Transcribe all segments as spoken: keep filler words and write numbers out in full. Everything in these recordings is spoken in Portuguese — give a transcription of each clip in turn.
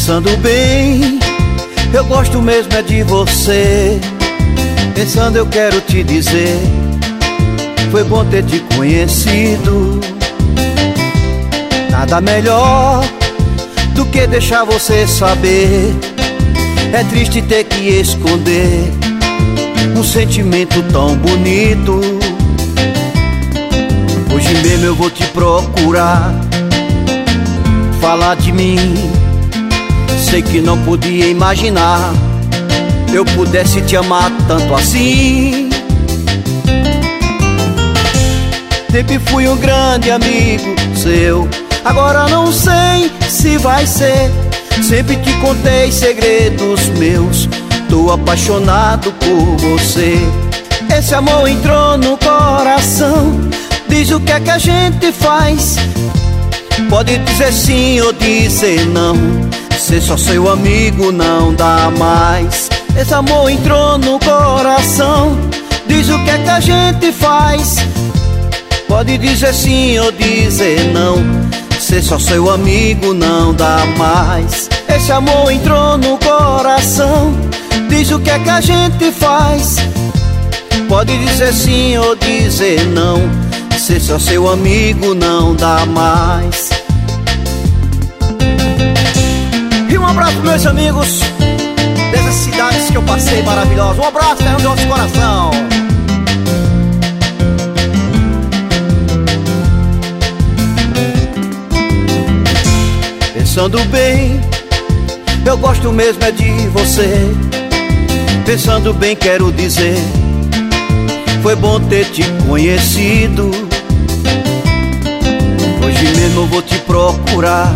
Pensando bem, eu gosto mesmo é de você. Pensando eu quero te dizer, foi bom ter te conhecido. Nada melhor do que deixar você saber. É triste ter que esconder um sentimento tão bonito. Hoje mesmo eu vou te procurar, falar de mim. Sei que não podia imaginar eu pudesse te amar tanto assim. Sempre fui um grande amigo seu, agora não sei se vai ser. Sempre te contei segredos meus, tô apaixonado por você. Esse amor entrou no coração, diz o que é que a gente faz. Pode dizer sim ou dizer não, ser só seu amigo não dá mais. Esse amor entrou no coração, diz o que é que a gente faz. Pode dizer sim ou dizer não, ser só seu amigo não dá mais. Esse amor entrou no coração, diz o que é que a gente faz. Pode dizer sim ou dizer não, ser só seu amigo não dá mais. E um abraço para meus amigos dessas cidades que eu passei maravilhosas. Um abraço no nosso coração. Pensando bem, eu gosto mesmo é de você. Pensando bem quero dizer, foi bom ter te conhecido. Hoje mesmo eu vou te procurar,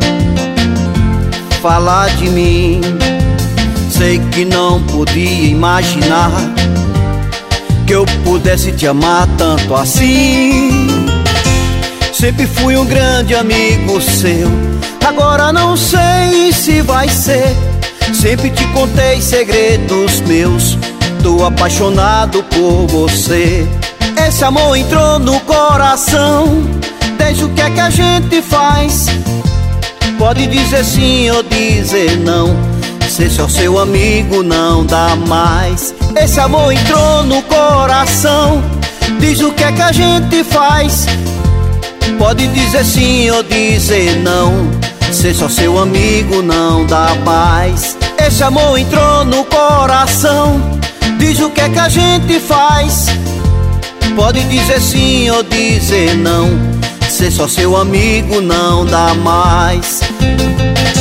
falar de mim. Sei que não podia imaginar que eu pudesse te amar tanto assim. Sempre fui um grande amigo seu, agora não sei se vai ser. Sempre te contei segredos meus, tô apaixonado por você. Esse amor entrou no coração, desde o que é que a gente faz. Pode dizer sim ou dizer não, ser só seu amigo não dá mais. Esse amor entrou no coração, diz o que é que a gente faz. Pode dizer sim ou dizer não, ser só seu amigo não dá mais. Esse amor entrou no coração, diz o que é que a gente faz. Pode dizer sim ou dizer não, ser só seu amigo não dá mais.